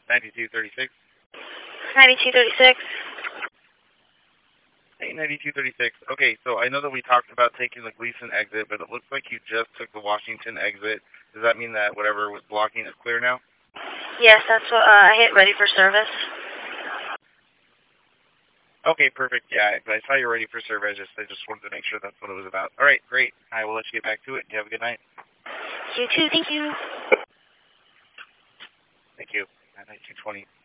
9236. 9236. Hey, 9236. Okay, so I know that we talked about taking the Gleason exit, but it looks like you just took the Washington exit. Does that mean that whatever was blocking is clear now? Yes, that's what I hit ready for service. Okay, perfect. Yeah, I saw you ready for service. I just wanted to make sure that's what it was about. All right, great. I will let you get back to it. You have a good night. You too. Thank you. Thank you. 1920.